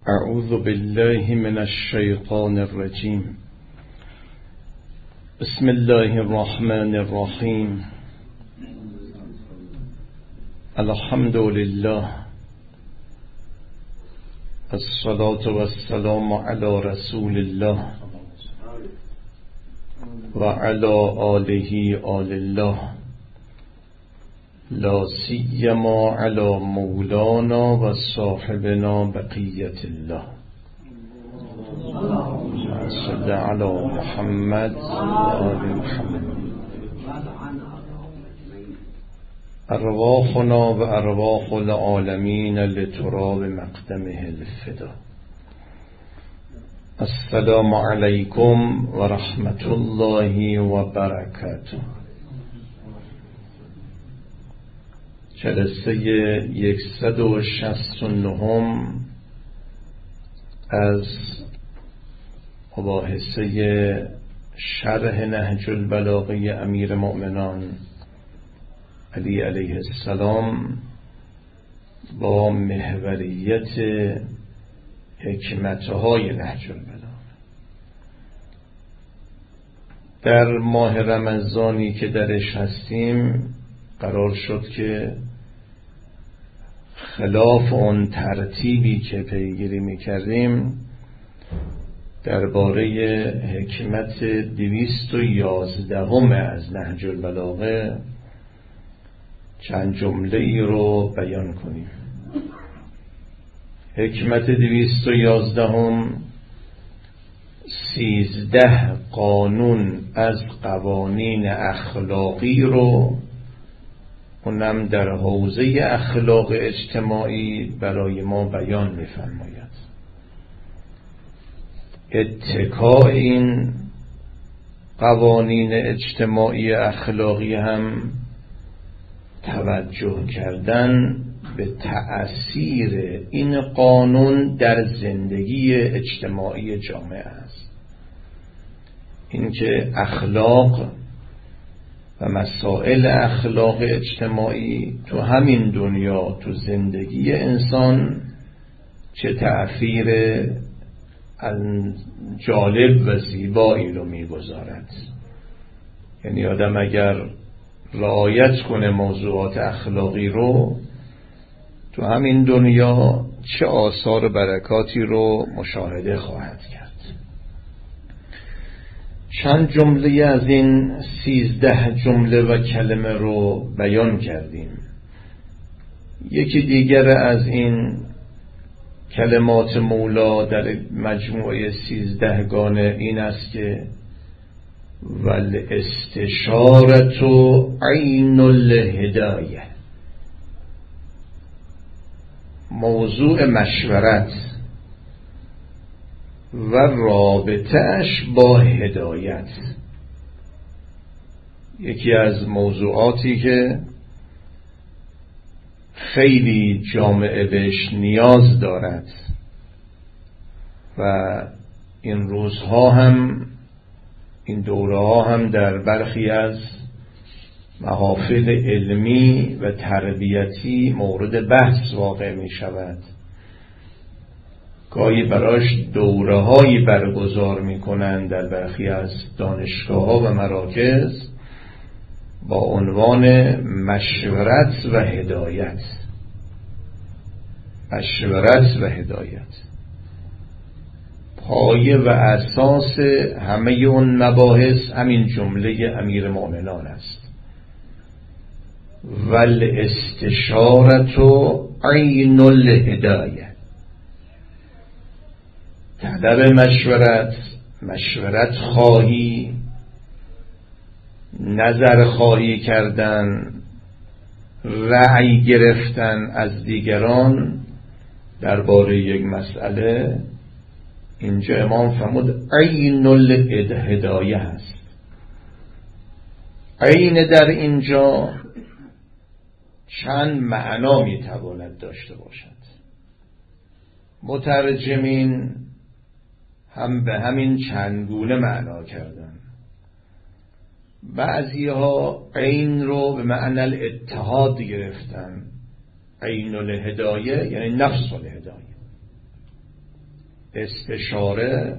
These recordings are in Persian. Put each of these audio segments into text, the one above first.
اعوذ بالله من الشیطان الرجیم. بسم الله الرحمن الرحیم. الحمد لله، الصلاة والسلام علی رسول الله و علی آله آل الله، لا سیما علی مولانا و صاحبنا بقیت الله. صل علی محمد و آل محمد. ارواحنا و ارواح العالمین لتراب مقدمه الفدا. السلام علیکم و رحمت الله و برکاته. جلسه 169 از مباحثه شرح نهج البلاغه امیر مؤمنان علی علیه السلام با محوریت حکمتهای نهج البلاغه. در ماه رمضانی که درش هستیم قرار شد که خلاف اون ترتیبی که پیگیری می‌کردیم درباره حکمت 211 از نهج البلاغه چند جمله ای رو بیان کنیم. حکمت 211 13 قانون از قوانین اخلاقی رو، اونم در حوزه اخلاق اجتماعی برای ما بیان می‌فرماید. اتکاء این قوانین اجتماعی اخلاقی هم توجه کردن به تأثیر این قانون در زندگی اجتماعی جامعه است. اینکه اخلاق و مسائل اخلاق اجتماعی تو همین دنیا، تو زندگی انسان چه تأثیر جالب و زیبایی رو میگذارد. یعنی آدم اگر رعایت کنه موضوعات اخلاقی رو تو همین دنیا چه آثار برکاتی رو مشاهده خواهد کرد. چند جمله از این 13 جمله و کلمه رو بیان کردیم. یکی دیگر از این کلمات مولا در مجموعه 13 گانه این است که والاستشارة عین الهدایه. موضوع مشورت و رابطه‌اش با هدایت یکی از موضوعاتی که خیلی جامعه بهش نیاز دارد و این روزها هم، این دوره ها هم در برخی از محافل علمی و تربیتی مورد بحث واقع می شود. گاهی براش دوره هایی برگزار می کنند در برخی از دانشگاه ها و مراکز با عنوان مشورت و هدایت. مشورت و هدایت پایه و اساس همه اون مباحث همین جمله امیر مؤمنان است. والاستشارة عین الهدایه. طلب مشورت، مشورت خواهی، نظر خواهی کردن، رأی گرفتن از دیگران درباره یک مسئله، اینجا امام فرمود عین الهدایه هست. عین در اینجا چند معنا میتواند داشته باشد. مترجمین هم به همین چند گونه معنا کردن. بعضی ها عین رو به معنی الاتحاد گرفتن، عین الهدایه یعنی نفس الهدایه. استشاره،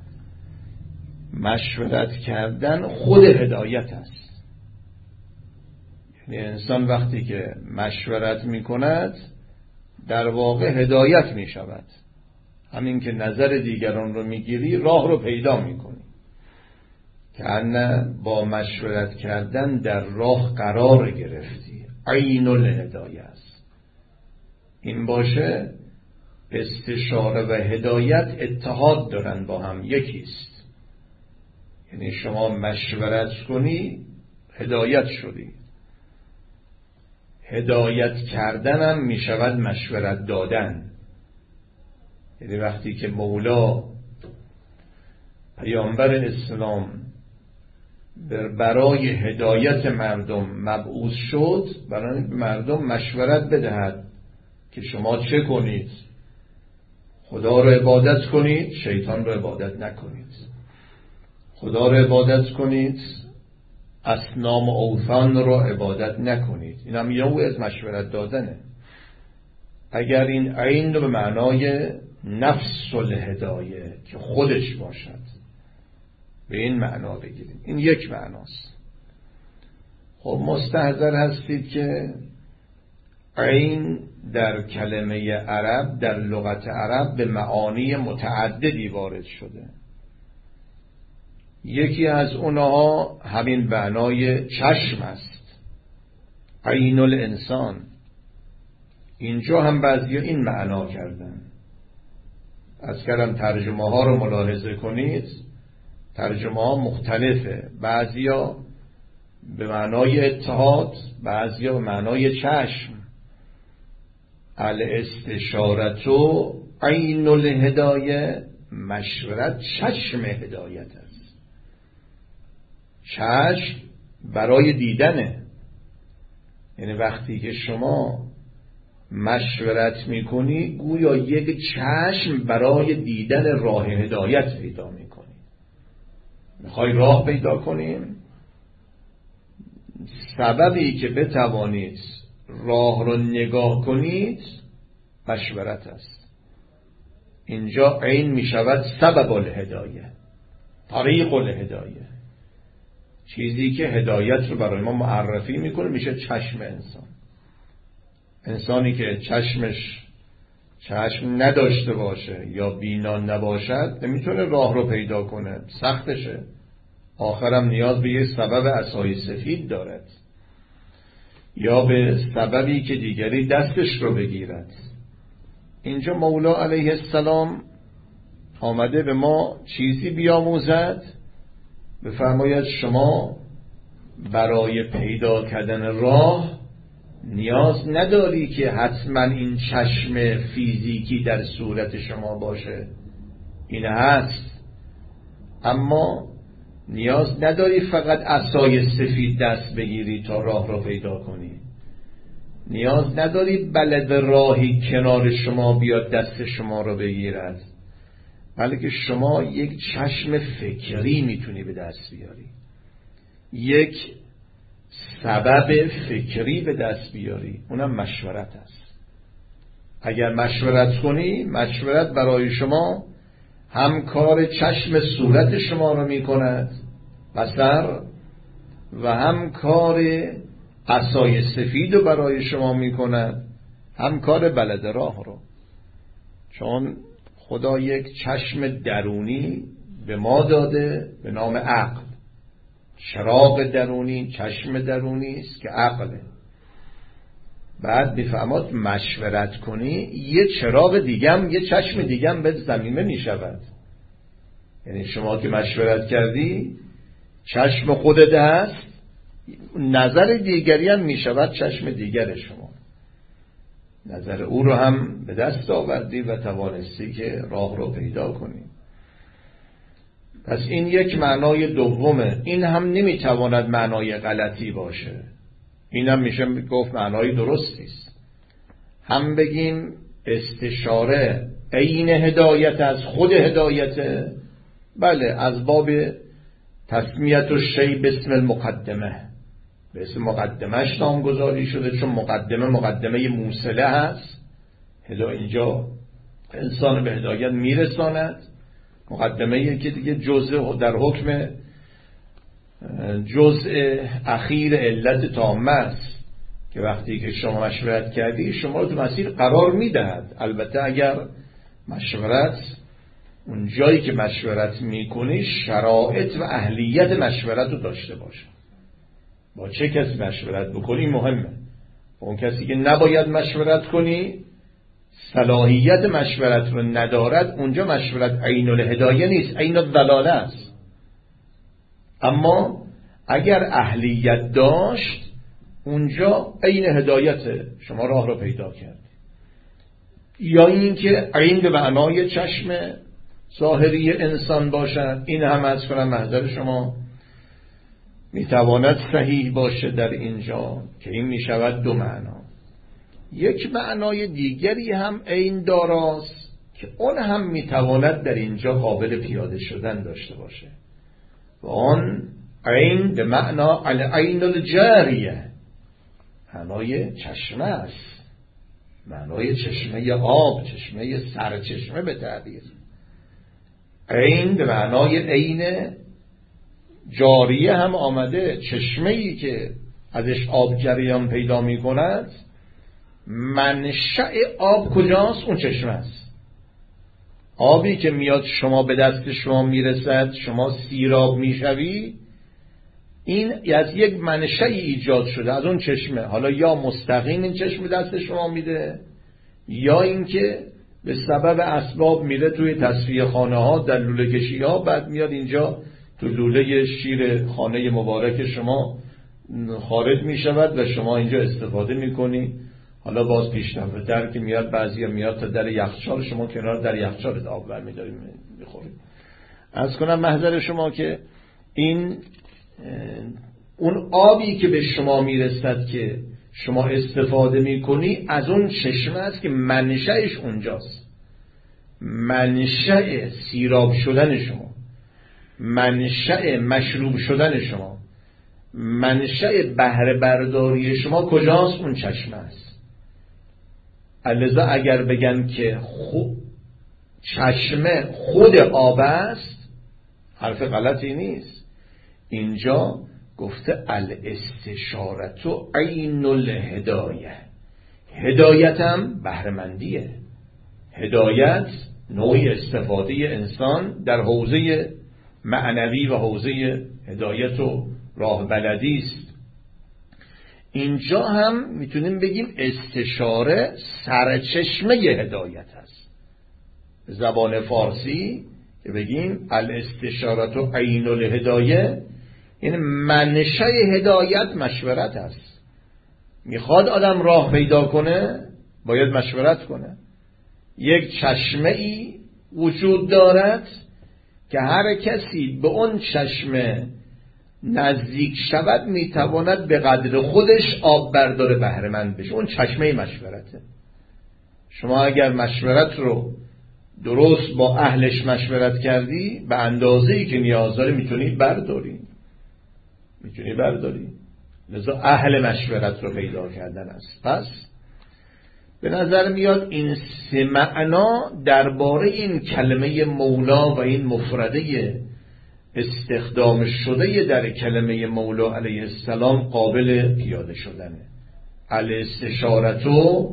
مشورت کردن خود هدایت است. یعنی انسان وقتی که مشورت می کند در واقع هدایت می شود. همین که نظر دیگران رو می گیری راه رو پیدا می کنی، که نه با مشورت کردن در راه قرار گرفتی. عین الهدایه است. این باشه استشاره و هدایت اتحاد دارن، با هم یکیست. یعنی شما مشورت کنی هدایت شدی. هدایت کردن هم می شود مشورت دادن. یعنی وقتی که مولا پیامبر اسلام برای هدایت مردم مبعوث شد، برای مردم مشورت بدهد که شما چه کنید. خدا رو عبادت کنید، شیطان رو عبادت نکنید. خدا رو عبادت کنید، اصنام و اوثان رو عبادت نکنید. این هم یه نوع از مشورت دادنه. اگر این عین رو به معنای نفس الهدایه که خودش باشد به این معنا بگیرید، این یک معناست. خب مستحضر هستید که عین در کلمه عرب، در لغت عرب به معانی متعددی وارد شده. یکی از اونها همین معنای چشم است، عین الانسان. اینجا هم بعضیا این معنا کردن. از کلم ترجمه ها رو ملاحظه کنید، ترجمه ها مختلفه. بعضیا به معنای اتحاد، بعضیا به معنای چشم. الاستشارتو عین الهدایه، مشورت چشم هدایت است. چشم برای دیدنه. یعنی وقتی که شما مشورت میکنی گویا یک چشم برای دیدن راه هدایت پیدا میکنی. میخوای راه پیدا کنیم، سببی که بتوانید راه رو نگاه کنید مشورت است. اینجا عین میشود سبب الهدایه، طریق الهدایه. چیزی که هدایت رو برای ما معرفی میکنه میشه چشم انسان. انسانی که چشم نداشته باشه یا بینا نباشد نمیتونه راه رو پیدا کنه، سختشه. آخرم نیاز به یه سبب عصای سفید دارد یا به سببی که دیگری دستش رو بگیرد. اینجا مولا علیه السلام آمده به ما چیزی بیاموزد، بفرماید شما برای پیدا کردن راه نیاز نداری که حتما این چشم فیزیکی در صورت شما باشه. این هست، اما نیاز نداری فقط عصای سفید دست بگیری تا راه را پیدا کنی. نیاز نداری بلد راهی کنار شما بیاد دست شما را بگیرد، بلکه شما یک چشم فکری میتونی به دست بیاری، یک سبب فکری به دست بیاری، اونم مشورت است. اگر مشورت کنی، مشورت برای شما هم کار چشم صورت شما رو میکند، بصر، و هم کار عصای سفید رو برای شما میکند، هم کار بلد راه رو. چون خدا یک چشم درونی به ما داده به نام عقل. چراغ درونی، چشم درونی است که عقله. بعد میفهمد مشورت کنی، یه چراغ دیگم، یه چشم دیگم به زمینه میشود. یعنی شما که مشورت کردی چشم خودت هست، نظر دیگری هم میشود چشم دیگر شما. نظر او رو هم به دست آوردی و توانستی که راه رو پیدا کنی. پس این یک معنای دومه. این هم نمیتواند معنای غلطی باشه، این هم میشه گفت معنای درستی است. هم بگیم استشاره عین هدایت از خود هدایته، بله، از باب تسمیت الشیء باسم المقدمه، به اسم مقدمهش نامگذاری شده، چون مقدمه موصله هست. اینجا انسان به هدایت میرساند. مقدمه‌ای که دیگه جزء در حکم جزء اخیر علت تامه است که وقتی که شما مشورت کردی شما رو تو مسیر قرار میدهد. البته اگر مشورت اون جایی که مشورت میکنی شرایط و اهلیت مشورت رو داشته باشه. با چه کسی مشورت بکنی مهمه. اون کسی که نباید مشورت کنی صلاحیت مشورت رو ندارد، اونجا مشورت عین الهدایه نیست، عین الضلاله است. اما اگر اهلیت داشت اونجا عین هدایت، شما راه رو پیدا کرد. یا اینکه عین به معنای چشم ظاهری انسان باشد، این هم از کنم محضر شما میتواند صحیح باشه در اینجا که این میشود دو معنا. یک معنای دیگری هم عین داراست که اون هم میتواند در اینجا قابل پیاده شدن داشته باشه و آن عین به معنا العین الجاریه، معنای چشمه است، معنای چشمه آب، چشمه سرچشمه به تعبیر. عین به معنای عین جاریه هم آمده، چشمه‌ای که ازش آب جریان پیدا می کند. منشأ آب کجاست؟ اون چشمه است. آبی که میاد شما به دست شما میرسد، شما سیراب میشوی، این از یک منشأی ایجاد شده از اون چشمه. حالا یا مستقیم این چشمه دست شما میده یا اینکه به سبب اسباب میره توی تصفیه خانه ها، در لوله کشی ها، بعد میاد اینجا تو لوله شیر خانه مبارک شما خارج میشود و شما اینجا استفاده میکنی. حالا باز پیشنهاد در که میاد بعضی میاد تا در یخچال، شما کنار در یخچال آب برمی‌داریم میخوریم. عرض کنم محضر شما که این اون آبی که به شما میرسد که شما استفاده میکنی از اون چشمه است که منشأش اونجاست. منشأ سیراب شدن شما، منشأ مشروب شدن شما، منشأ بهره برداری شما کجاست؟ اون چشمه است. لذا اگر بگن که چشمه خود آب است، حرف غلطی نیست. اینجا گفته الاستشارت عین الهدایه، هدایت هم بهره‌مندیه. هدایت نوعی استفاده انسان در حوزه معنوی و حوزه هدایت و راه بلدی است. اینجا هم میتونیم بگیم استشاره سرچشمه هدایت است. زبان فارسی که بگیم الاستشارت عین الهدایه، یعنی منشأ هدایت مشورت است. میخواد آدم راه پیدا کنه باید مشورت کنه. یک چشمه ای وجود دارد که هر کسی به اون چشمه نزدیک شود میتواند به قدر خودش آب برداره بهره مند بشه. اون چشمه مشورته. شما اگر مشورت رو درست با اهلش مشورت کردی به اندازه‌ای که نیاز داری میتونی برداری. لذا اهل مشورت رو پیدا کردن است. پس به نظر میاد این سه معنا درباره این کلمه مولا و این مفرده استخدام شده در کلمه مولا علیه السلام قابل پیاده شدنه. الاستشارتو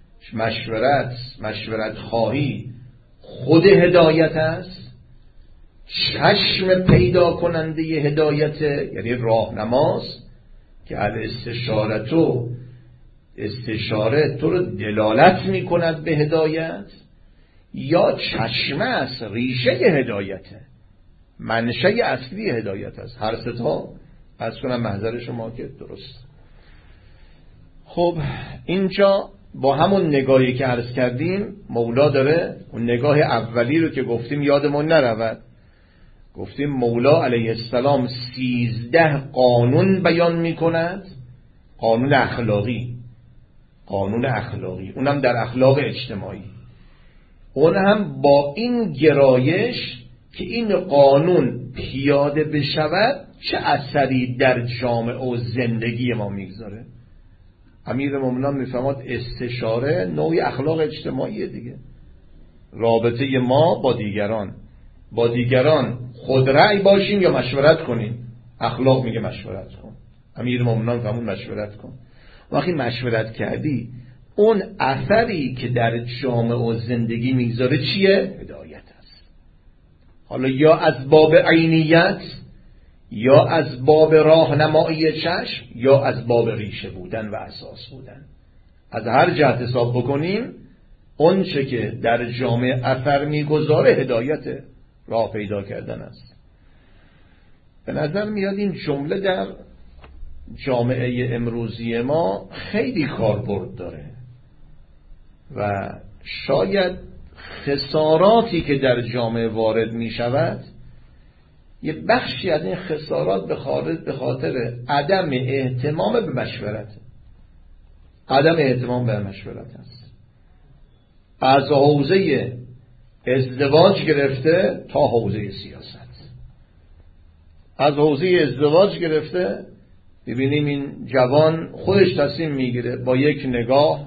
مشورت خواهی خود هدایت است. چشم پیدا کننده هدایت یعنی راهنماست که الاستشارتو استشاره تو رو دلالت می کند به هدایت، یا چشمه است ریشه هدایته، منشأ اصلی هدایت است. هر سه تا از کنم محضر شما که درست. خب اینجا با همون نگاهی که عرض کردیم مولا داره اون نگاه اولی رو که گفتیم یادمون نرود. گفتیم مولا علیه السلام 13 قانون بیان می کند، قانون اخلاقی، اونم در اخلاق اجتماعی. اون هم با این گرایش که این قانون پیاده بشود چه اثری در جامعه و زندگی ما میگذاره. امیرالمومنین میفهمد استشاره نوعی اخلاق اجتماعی دیگه. رابطه ما با دیگران خودرأی باشیم یا مشورت کنیم. اخلاق میگه مشورت کن، امیرالمومنین فرمود مشورت کن. وقتی مشورت کردی اون اثری که در جامعه و زندگی میگذاره چیه؟ هدایت است. حالا یا از باب عینیت، یا از باب راهنمایی چشم، یا از باب ریشه بودن و اساس بودن. از هر جهت حساب بکنیم اون چه که در جامعه اثر میگذاره هدایت، راه پیدا کردن است. به نظر میاد این جمله در جامعه امروزی ما خیلی کاربرد داره و شاید خساراتی که در جامعه وارد می شود یه بخشی از این خسارات به خاطر عدم اهتمام به مشورت، عدم اهتمام به مشورت است. از حوزه ازدواج گرفته تا حوزه سیاست. از حوزه ازدواج گرفته ببینیم این جوان خودش تصمیم میگیره با یک نگاه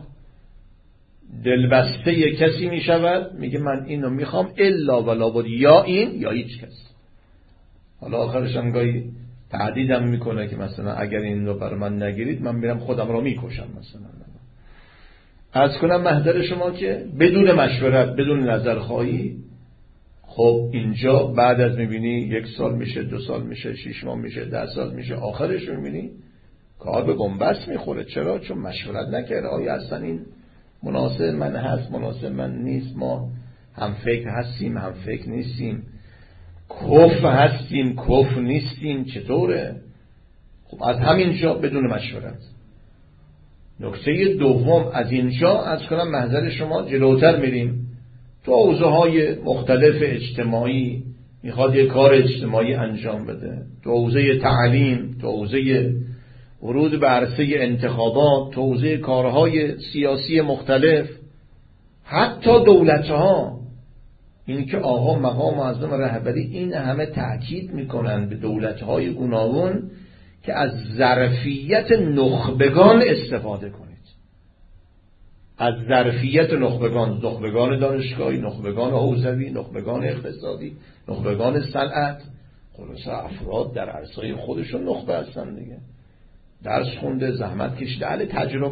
دلبسته کسی میشود، میگه من اینو میخوام الا ولا بد، یا این یا هیچ کس. حالا آخرش هم گاهی تهدیدم میکنه که مثلا اگر این رو برای من نگیرید من میرم خودم رو میکشم مثلا. عرض کنم محضر شما که بدون مشورت، بدون نظرخواهی، خب اینجا بعد از میبینی 1 سال میشه، 2 سال میشه، 6 ماه میشه، 10 سال میشه، آخرش میبینی کار به بنبست میخوره. چرا؟ چون مشورت نکرده. آیا اصلا این مناسب من هست، مناسب من نیست، ما هم فکر هستیم هم فکر نیستیم، کف هستیم کف نیستیم، چطوره؟ خب از همینجا بدون مشورت. نکته دوم از اینجا از کنم محضر شما جلوتر میریم تو حوزه های مختلف اجتماعی، میخواد یه کار اجتماعی انجام بده، تو حوزه تعلیم، تو حوزه ورود به عرصه انتخابات، تو حوزه کارهای سیاسی مختلف، حتی دولتها. این که آقا مقام معظم رهبری این همه تأکید میکنن به دولتهای گوناگون که از ظرفیت نخبگان استفاده کنید. از ظرفیت نخبگان دانشگاهی، نخبگان حوزوی، نخبگان اقتصادی، نخبگان صنعت، خلاصه افراد در عرصه خودشون نخبه هستن دیگه. درس خونده، زحمت کشیده، اهل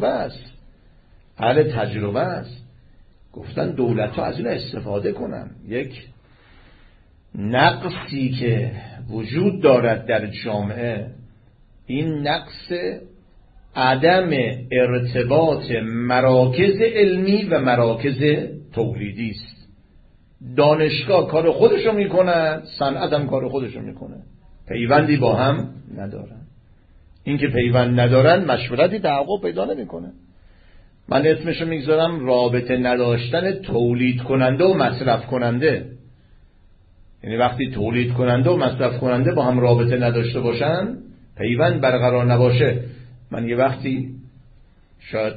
تجربه است. گفتن دولت‌ها از این استفاده کنن. یک نقصی که وجود دارد در جامعه، این نقص عدم ارتباط مراکز علمی و مراکز تولیدی است. دانشگاه کار خودشو میکنه، صنعت هم کار خودشو میکنه، پیوندی با هم ندارن. این که پیوند ندارن مشورتی تحقق پیدا نمیکنه. من اسمشو میگذارم رابطه نداشتن تولید کننده و مصرف کننده. یعنی وقتی تولید کننده و مصرف کننده با هم رابطه نداشته باشن، پیوند برقرار نباشه. من یه وقتی شاید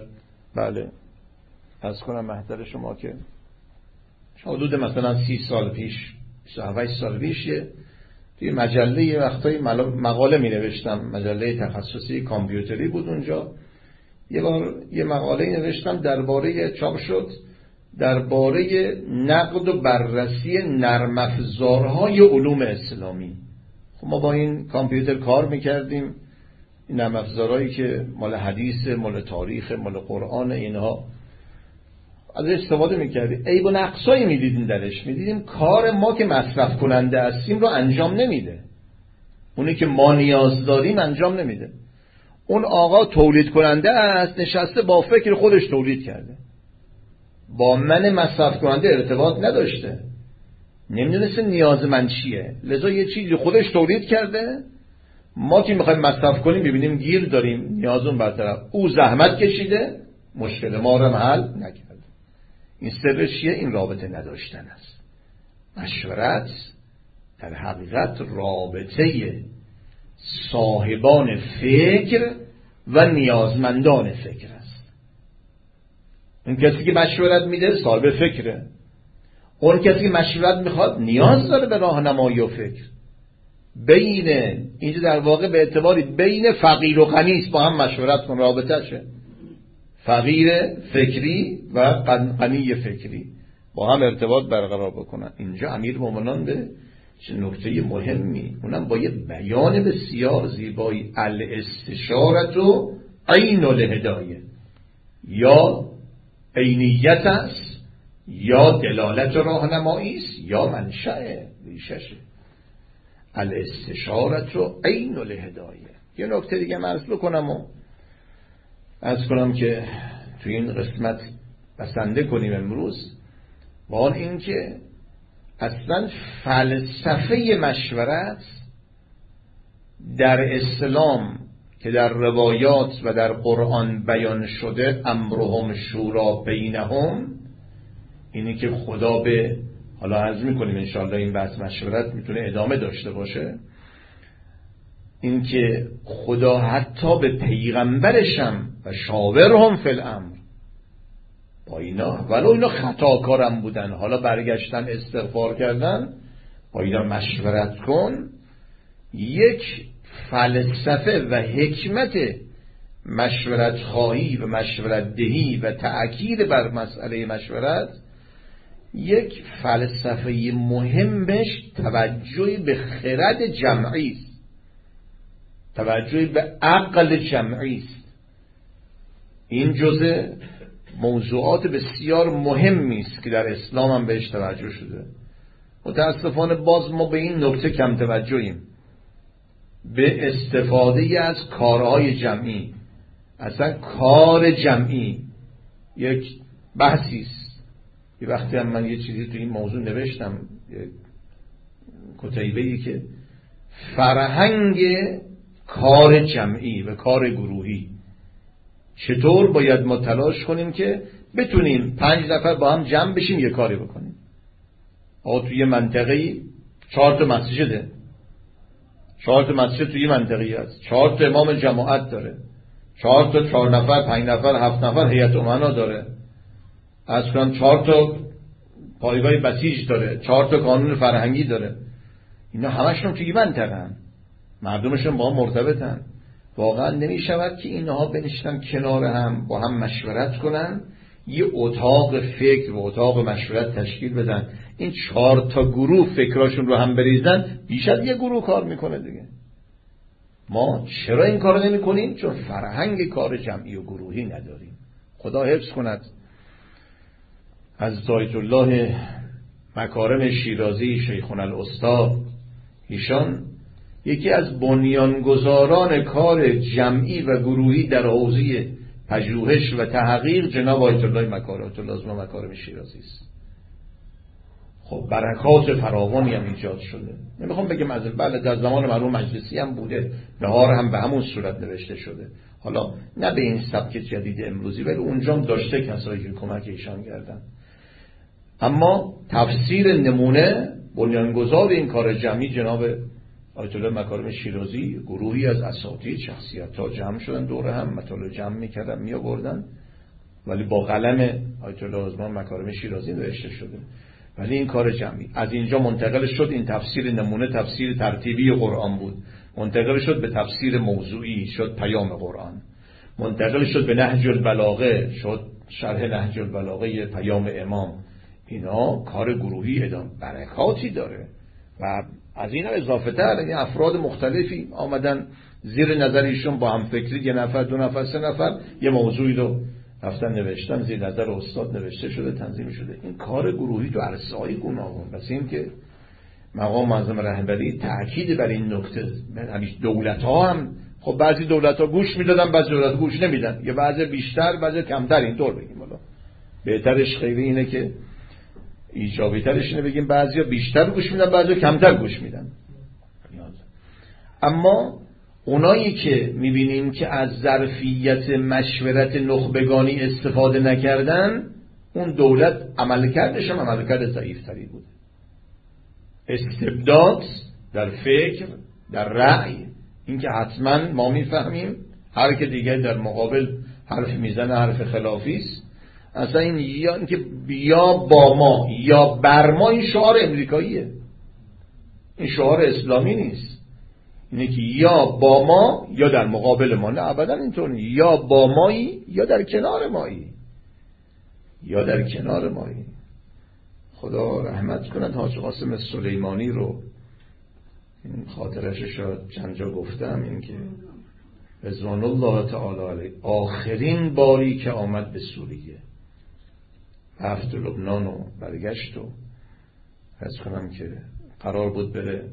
از کنم محضر شما که حدود مثلا 30 سال پیش، 27 سال پیش توی مجله یه وقتایی مقاله می نوشتم، مجله تخصصی کامپیوتری بود اونجا. یه بار یه مقاله نوشتم درباره، چاپ شد، درباره نقد و بررسی نرم افزارهای علوم اسلامی. خب ما با این کامپیوتر کار میکردیم، این نرم افزارهایی که مال حدیث، مال تاریخ، مال قرآن، اینها ازش استفاده میکردیم. عیب و نقصایی میدیدیم درش، میدیدیم کار ما که مصرف کننده هستیم رو انجام نمیده، اونی که ما نیاز داریم انجام نمیده. اون آقا تولید کننده است، نشسته با فکر خودش تولید کرده، با من مصرف کننده ارتباط نداشته، نمیدونسته نیاز من چیه، لذا یه چیزی خودش تولید کرده. ما که میخوایم مصرف کنیم ببینیم گیر داریم، نیازون برطرف، او زحمت کشیده، مشکل ما رو حل نکرده. این سرش چیه؟ این رابطه نداشتن است. مشورت در حقیقت رابطه صاحبان فکر و نیازمندان فکر است. اون کسی که مشورت میده صاحب فکره، اون کسی که مشورت میخواد نیاز داره به راهنمایی و فکر. بین اینجا در واقع به اعتباری بین فقیر و غنی است، با هم مشورت کن، رابطه شه. فقیر فکری و غنی فکری با هم ارتباط برقرار بکنن. اینجا امیرالمومنین به چه نکته مهمی، اونم با یه بیان بسیار زیبایی، الاستشارت و عین الهدایه، یا عینیت است یا دلالت راهنمایی است یا منشأ ریششه. الاستشارت و عین الهدایه. یه نکته دیگه عرض کنم که توی این قسمت بسنده کنیم امروز، با آن اینکه اصلا فلسفه مشورت در اسلام که در روایات و در قرآن بیان شده، امرهم شورا بینهم، اینی که خدا به، حالا عرض میکنیم انشاءالله این بحث مشورت میتونه ادامه داشته باشه، این که خدا حتی به پیغمبرشم و شاورهم فی الامر، با اینا ولو اینا خطاکارم بودن، حالا برگشتن استغفار کردن، با اینا مشورت کن. یک فلسفه و حکمت مشورت خواهی و مشورت دهی و تأکید بر مسئله مشورت، یک فلسفه مهمش توجه به خرد جمعی است، توجه به عقل جمعی است. این جزء موضوعات بسیار مهمی است که در اسلام هم بهش توجه شده. متاسفانه باز ما به این نکته کم توجهیم، به استفاده از کارهای جمعی. اصلا کار جمعی یک بحثی است. یه وقتی هم من یه چیزی تو این موضوع نوشتم، یک کتیبه‌ای که فرهنگ کار جمعی و کار گروهی، چطور باید ما تلاش کنیم که بتونیم 5 نفر با هم جمع بشیم یه کاری بکنیم. توی منطقه‌ای 4 تا مسجده، 4 تا مسجد توی منطقه‌ای هست، 4 تا امام جماعت داره، 4 تا 4 نفر 5 نفر 7 نفر هیئت امنا داره، اصلا 4 تا پایگاه بسیج داره، 4 تا کانون فرهنگی داره. اینا همشون توی منطقه‌ان، مردمشون با هم مرتبطن. واقعا نمی شود که اینها بنشتن کنار هم با هم مشورت کنن، یه اتاق فکر و اتاق مشورت تشکیل بدن، این 4 تا گروه فکراشون رو هم بریزن، بیش از یه گروه کار میکنه دیگه. ما چرا این کار نمی کنیم؟ چون فرهنگ کار جمعی و گروهی نداریم. خدا حفظ کند. از آیت الله مکارم شیرازی شیخنا الاستاد، ایشان یکی از بنیانگذاران کار جمعی و گروهی در حوزه پژوهش و تحقیق جناب آیت الله مکارم شیرازی است. خب برکات فراوانی هم ایجاد شده. نمیخوام بگم از بله در زمان مرحوم مجلسی هم بوده، نهار هم به همون صورت نوشته شده، حالا نه به این سبک جدید امروزی، ولی اونجا هم داشته کسایی که کمک ایشان کردن. اما تفسیر نمونه بنیانگذار این کار جمعی جناب آیت الله مکارم شیرازی، گروهی از اساتید شخصیت‌ها جمع شدن دور هم، مطالب جمع می‌کردن می‌آوردن، ولی با قلم آیت الله مکارم شیرازی نوشته شده. ولی این کار جمعی از اینجا منتقل شد، این تفسیر نمونه تفسیر ترتیبی قرآن بود، منتقل شد به تفسیر موضوعی، شد پیام قرآن، منتقل شد به نهج البلاغه، شد شرح نهج البلاغه پیام امام. اینا کار گروهی ادامه برکاتی داره و از این اضافه تر این افراد مختلفی آمدن زیر نظریشون با هم فکری، 1 نفر 2 نفر 3 نفر یه موضوعی رو رفتن نوشتن، زیر نظر استاد نوشته شده، تنظیم شده. این کار گروهی تو عرصه‌های گوناگون. پس این که مقام معظم رهبری تأکید بر این نکته، همیشه دولت‌ها هم خب بعضی دولت‌ها گوش میدادن، بعضی دولت‌ها گوش نمیدن، یا بعضی بیشتر بعضی کمتر، اینطور بگیم. حالا بهترش خیلی اینه که ایجابی ترش اینه بگیم بعضیا بیشتر گوش میدن بعضیا کمتر گوش میدن. اما اونایی که میبینیم که از ظرفیت مشورت نخبگانی استفاده نکردن، اون دولت عملکردش هم عملکرد ضعیف‌تری بود. استبداد در فکر، در رأی، این که حتما ما میفهمیم هر که دیگه در مقابل حرف میزنه حرف خلافی است. اصلا این یا که بیا با ما یا بر ما، این شعار امریکاییه، این شعار اسلامی نیست. اینه که یا با ما یا در مقابل ما. نه ابدا اینطور نیست. یا با مایی یا در کنار مایی، یا در کنار مایی. خدا رحمت کند حاج قاسم سلیمانی رو، این خاطرش شاید چند جا گفتم، این که رضوان الله تعالی علیه آخرین باری که آمد به سوریه رفت لبنان و برگشت و حس کنم که قرار بود بره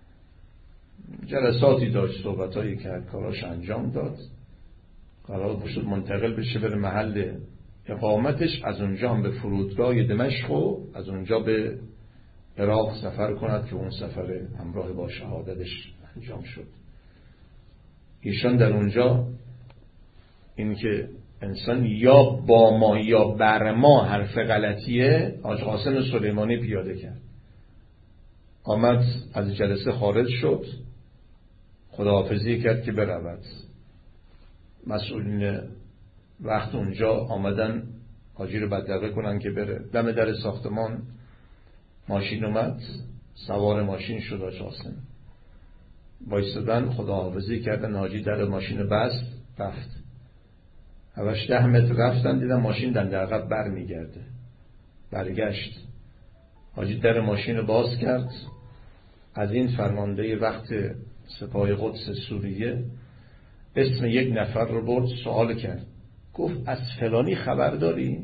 جلساتی داشت، صحبتایی کرد، کاراش انجام داد، قرار بود منتقل بشه بره محل اقامتش، از اونجا هم به فرودگاه دمشق و از اونجا به عراق سفر کند که اون سفر همراه با شهادتش انجام شد. ایشان در اونجا این که انسان یا با ما یا بر ما حرف غلطیه، حاج قاسم سلیمانی پیاده کرد. آمد از جلسه خارج شد، خداحافظی کرد که برود. مسئولین وقت اونجا آمدن حاجی رو بدرقه کنن که بره. دم در ساختمان ماشین اومد، سوار ماشین شد حاج قاسم. بایستدن خداحافظی کردن، حاجی در ماشین بست رفت. اوش 10 متر رفتن دیدن ماشین در عقب بر میگرده. برگشت، حاجی در ماشین باز کرد، از این فرمانده وقت سپاه قدس سوریه اسم یک نفر رو برد، سوال کرد، گفت از فلانی خبر داری؟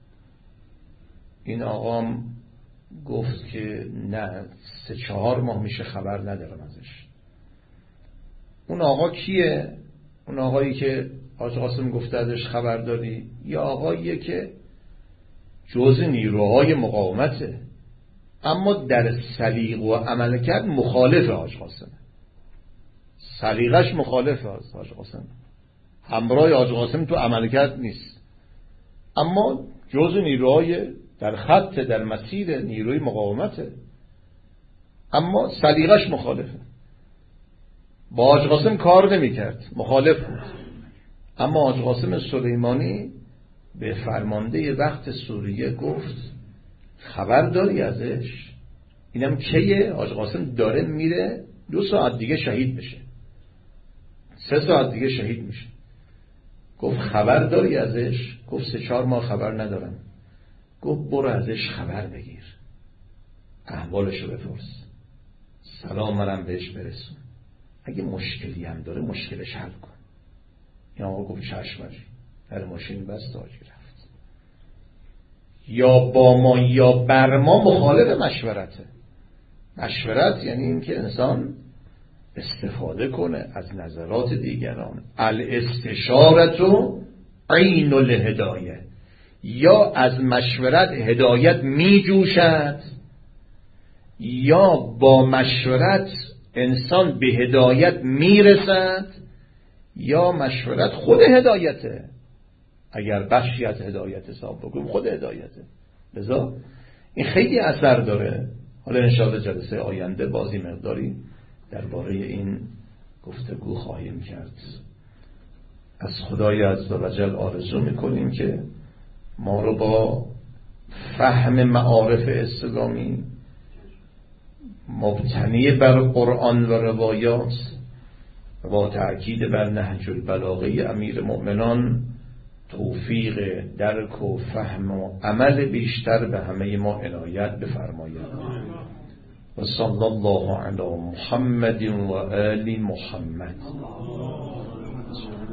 این آقام گفت که نه، 3-4 ماه میشه خبر ندارم ازش. اون آقا کیه؟ اون آقایی که حاج قاسم گفته ازش خبر داری؟ یه آقاییه که جزء نیروهای مقاومته، اما در سلیقه و عملکرد مخالف حاج قاسم. سلیقش مخالف حاج قاسم، همراه حاج قاسم تو عملکرد نیست، اما جزء نیروهای در خط در مسیر نیروی مقاومته، اما سلیقش مخالفه. با حاج قاسم کار نمی کرد، مخالف بود. اما حاج قاسم سلیمانی به فرمانده وقت سوریه گفت خبر داری ازش؟ اینم کیه؟ حاج قاسم داره میره 2 ساعت دیگه شهید بشه، 3 ساعت دیگه شهید میشه. گفت خبر داری ازش؟ گفت 3-4 ماه خبر ندارم. گفت برو ازش خبر بگیر، احوالشو بپرس، سلام منم بهش برسون، اگه مشکلی هم داره مشکلش حل کن. این آقا گفت چشم حاجی، در ماشین بست، حاجی رفت. یا با ما یا بر ما مخالف مشورته. مشورت یعنی این که انسان استفاده کنه از نظرات دیگران. الاستشارت عین الهدایه، یا از مشورت هدایت می جوشد، یا با مشورت انسان به هدایت می رسد، یا مشورت خود هدایته. اگر بخشی از هدایت حساب بکنیم خود هدایته. لذا این خیلی اثر داره. حالا انشاءالله جلسه آینده بازی مقداری درباره این گفتگو خواهیم کرد. از خدای عزوجل آرزو میکنیم که ما رو با فهم معارف اسلامی مبتنی بر قرآن و روایات و با تأکید بر نهج البلاغه امیر مؤمنان توفیق درک و فهم و عمل بیشتر به همه ما عنایت بفرماید. و صلی الله علی محمد و آل محمد.